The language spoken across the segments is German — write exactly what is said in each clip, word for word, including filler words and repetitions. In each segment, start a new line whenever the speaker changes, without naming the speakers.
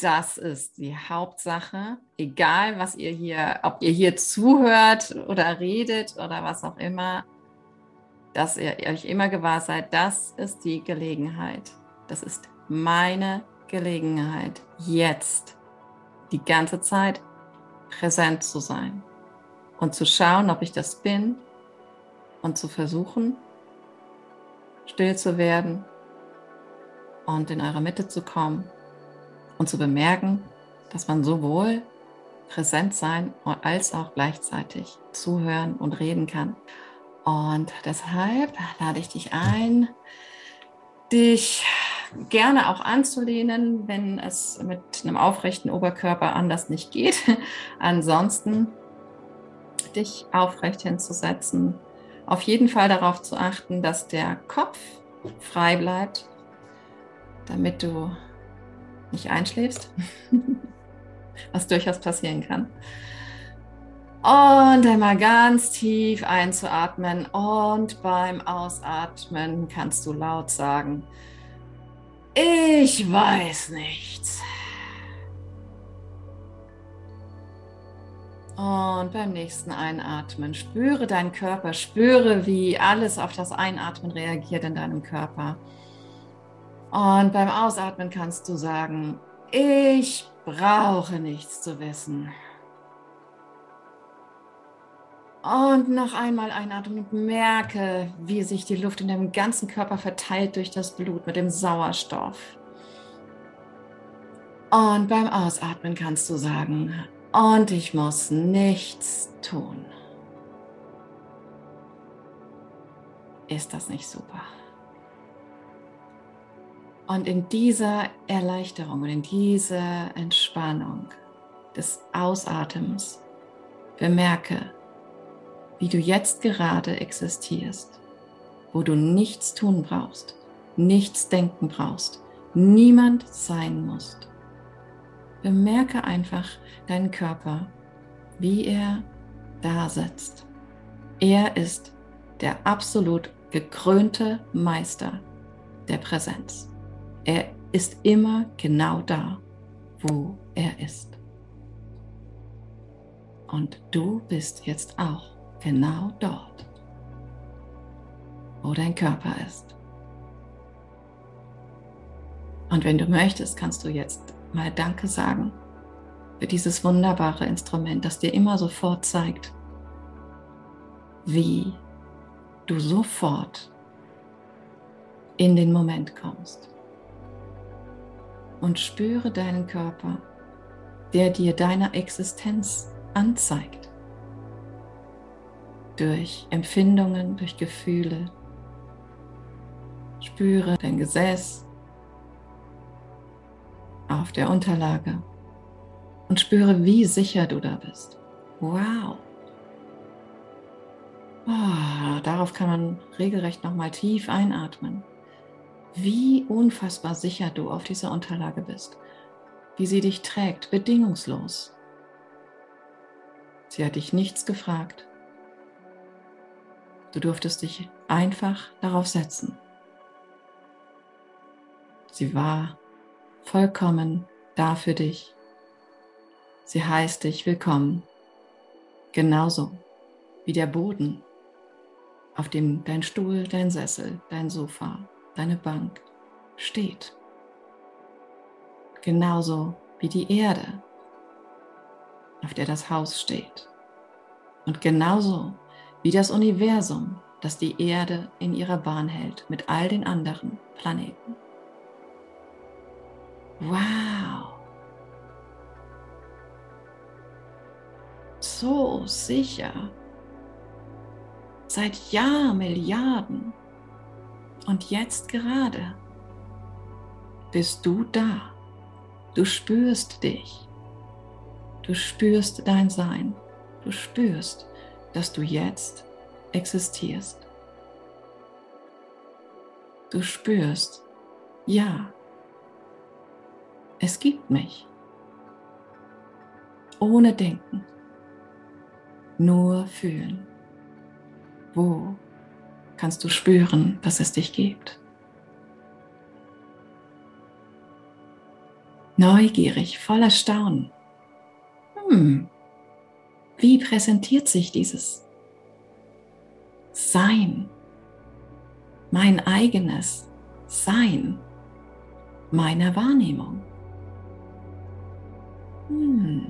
das ist die Hauptsache. Egal, was ihr hier, ob ihr hier zuhört oder redet oder was auch immer, dass ihr euch immer gewahr seid, das ist die Gelegenheit. Das ist meine Gelegenheit, jetzt die ganze Zeit präsent zu sein und zu schauen, ob ich das bin und zu versuchen, still zu werden und in eure Mitte zu kommen und zu bemerken, dass man sowohl präsent sein als auch gleichzeitig zuhören und reden kann. Und deshalb lade ich dich ein, dich gerne auch anzulehnen, wenn es mit einem aufrechten Oberkörper anders nicht geht. Ansonsten dich aufrecht hinzusetzen. Auf jeden Fall darauf zu achten, dass der Kopf frei bleibt, damit du nicht einschläfst, was durchaus passieren kann. Und einmal ganz tief einzuatmen und beim Ausatmen kannst du laut sagen, ich weiß nichts. Und beim nächsten Einatmen spüre deinen Körper, spüre, wie alles auf das Einatmen reagiert in deinem Körper. Und beim Ausatmen kannst du sagen, ich brauche nichts zu wissen. Und noch einmal einatmen und merke, wie sich die Luft in deinem ganzen Körper verteilt durch das Blut mit dem Sauerstoff. Und beim Ausatmen kannst du sagen, und ich muss nichts tun. Ist das nicht super? Und in dieser Erleichterung und in dieser Entspannung des Ausatems bemerke, wie du jetzt gerade existierst, wo du nichts tun brauchst, nichts denken brauchst, niemand sein musst. Bemerke einfach deinen Körper, wie er da sitzt. Er ist der absolut gekrönte Meister der Präsenz. Er ist immer genau da, wo er ist. Und du bist jetzt auch genau dort, wo dein Körper ist. Und wenn du möchtest, kannst du jetzt mal Danke sagen für dieses wunderbare Instrument, das dir immer sofort zeigt, wie du sofort in den Moment kommst. Und spüre deinen Körper, der dir deine Existenz anzeigt. Durch Empfindungen, durch Gefühle. Spüre dein Gesäß auf der Unterlage und spüre, wie sicher du da bist. Wow! Oh, darauf kann man regelrecht nochmal tief einatmen. Wie unfassbar sicher du auf dieser Unterlage bist. Wie sie dich trägt, bedingungslos. Sie hat dich nichts gefragt. Du durftest dich einfach darauf setzen. Sie war vollkommen da für dich. Sie heißt dich willkommen. Genauso wie der Boden, auf dem dein Stuhl, dein Sessel, dein Sofa, deine Bank steht. Genauso wie die Erde, auf der das Haus steht. Und genauso wie das Universum, das die Erde in ihrer Bahn hält mit all den anderen Planeten. Wow! So sicher. Seit Jahrmilliarden. Und jetzt gerade bist du da. Du spürst dich. Du spürst dein Sein. Du spürst, dass du jetzt existierst. Du spürst, ja, es gibt mich. Ohne Denken. Nur fühlen. Wo kannst du spüren, dass es dich gibt? neugierig, voller Staunen. Hm, wie präsentiert sich dieses Sein, mein eigenes Sein, meiner Wahrnehmung? Hm.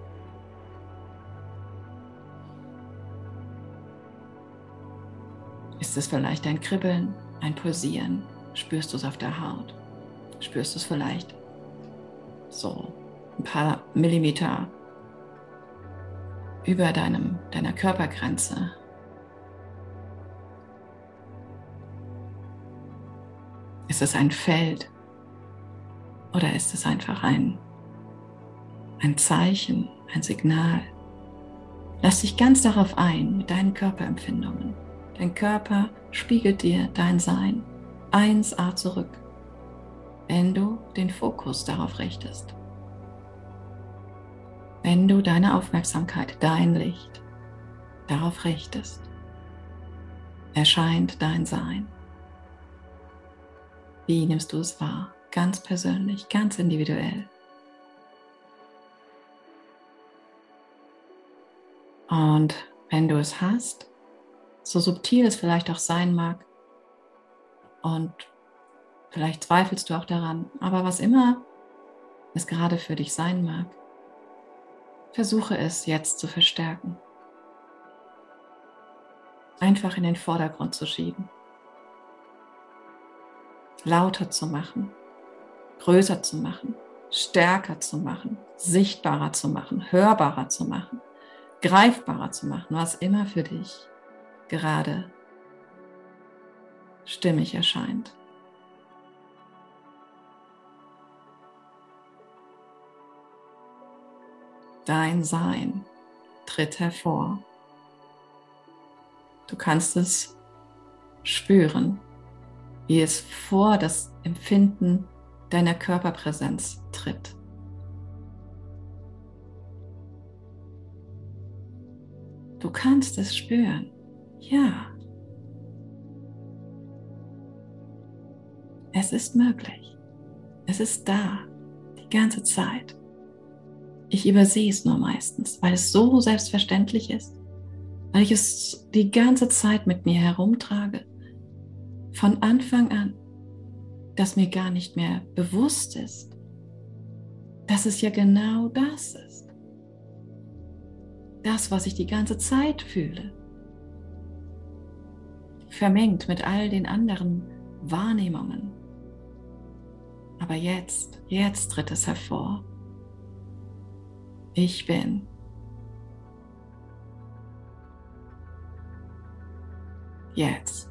Ist es vielleicht ein Kribbeln, ein Pulsieren? Spürst du es auf der Haut? Spürst du es vielleicht so ein paar Millimeter über deinem, deiner Körpergrenze? Ist es ein Feld oder ist es einfach ein, ein Zeichen, ein Signal? Lass dich ganz darauf ein mit deinen Körperempfindungen. Dein Körper spiegelt dir dein Sein eins a zurück, wenn du den Fokus darauf richtest. Wenn du deine Aufmerksamkeit, dein Licht darauf richtest, erscheint dein Sein. Wie nimmst du es wahr? Ganz persönlich, ganz individuell. Und wenn du es hast, so subtil es vielleicht auch sein mag, und vielleicht zweifelst du auch daran, aber was immer es gerade für dich sein mag, versuche es jetzt zu verstärken. Einfach in den Vordergrund zu schieben. Lauter zu machen, größer zu machen, stärker zu machen, sichtbarer zu machen, hörbarer zu machen, greifbarer zu machen, was immer für dich gerade stimmig erscheint. Dein Sein tritt hervor. Du kannst es spüren, wie es vor das Empfinden deiner Körperpräsenz tritt. Du kannst es spüren, ja. Es ist möglich. Es ist da, die ganze Zeit. Ich übersehe es nur meistens, weil es so selbstverständlich ist, weil ich es die ganze Zeit mit mir herumtrage, von Anfang an, dass mir gar nicht mehr bewusst ist, dass es ja genau das ist. Das, was ich die ganze Zeit fühle, vermengt mit all den anderen Wahrnehmungen. Aber jetzt, jetzt tritt es hervor. Ich bin. Jetzt.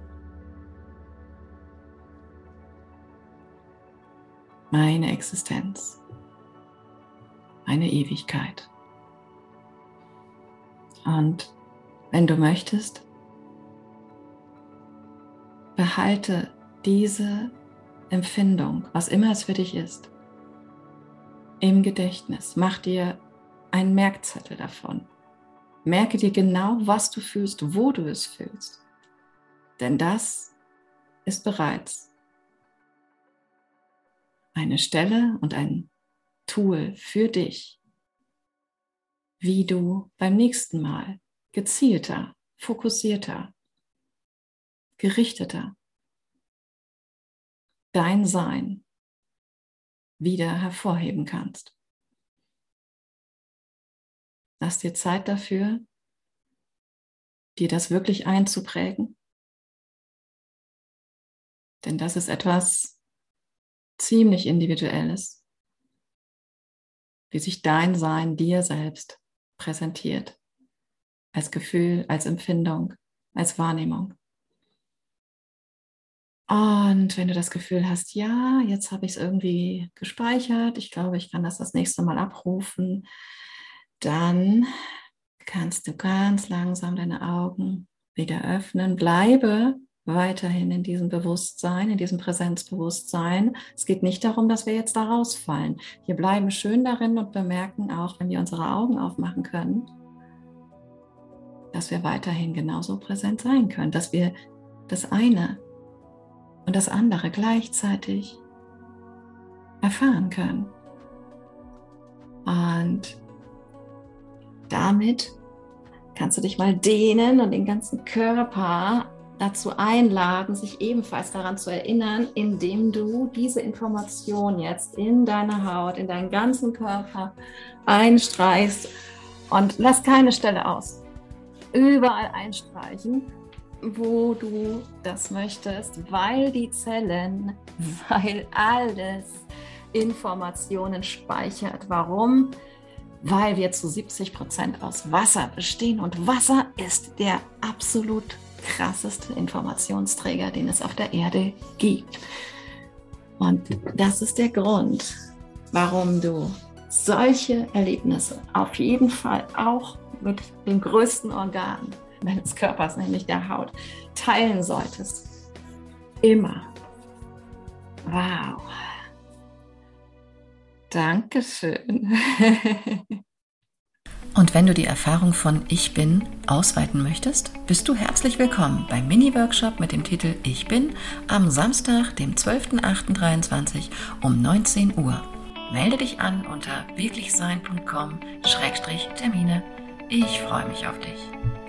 Meine Existenz. Meine Ewigkeit. Und wenn du möchtest, behalte diese Empfindung, was immer es für dich ist, im Gedächtnis. Mach dir einen Merkzettel davon. Merke dir genau, was du fühlst, wo du es fühlst. Denn das ist bereits eine Stelle und ein Tool für dich, wie du beim nächsten Mal gezielter, fokussierter, gerichteter dein Sein wieder hervorheben kannst. Lass dir Zeit dafür, dir das wirklich einzuprägen. Denn das ist etwas ziemlich Individuelles, wie sich dein Sein dir selbst präsentiert. Als Gefühl, als Empfindung, als Wahrnehmung. Und wenn du das Gefühl hast, ja, jetzt habe ich es irgendwie gespeichert, ich glaube, ich kann das das nächste Mal abrufen, dann kannst du ganz langsam deine Augen wieder öffnen. Bleibe weiterhin in diesem Bewusstsein, in diesem Präsenzbewusstsein. Es geht nicht darum, dass wir jetzt da rausfallen. Wir bleiben schön darin und bemerken auch, wenn wir unsere Augen aufmachen können, dass wir weiterhin genauso präsent sein können, dass wir das eine und das andere gleichzeitig erfahren können. Und damit kannst du dich mal dehnen und den ganzen Körper dazu einladen, sich ebenfalls daran zu erinnern, indem du diese Information jetzt in deine Haut, in deinen ganzen Körper einstreichst und lass keine Stelle aus. Überall einstreichen, wo du das möchtest, weil die Zellen, weil alles Informationen speichert. Warum? Weil wir zu siebzig Prozent aus Wasser bestehen und Wasser ist der absolut krasseste Informationsträger, den es auf der Erde gibt. Und das ist der Grund, warum du solche Erlebnisse auf jeden Fall auch mit dem größten Organ deines Körpers, nämlich der Haut, teilen solltest. Immer. Wow. Dankeschön.
Und wenn du die Erfahrung von Ich Bin ausweiten möchtest, bist du herzlich willkommen beim Mini-Workshop mit dem Titel Ich Bin am Samstag, dem zwölften achten dreiundzwanzig um neunzehn Uhr. Melde dich an unter wirklichsein punkt com Schrägstrich Termine. Ich freue mich auf dich.